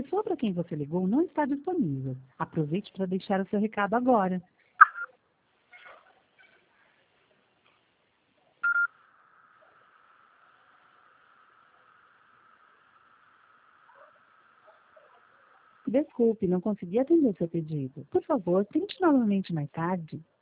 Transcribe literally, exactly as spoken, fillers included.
pessoa para quem você ligou não está disponível. Aproveite para deixar o seu recado agora. Desculpe, não consegui atender seu pedido. Por favor, tente novamente mais tarde.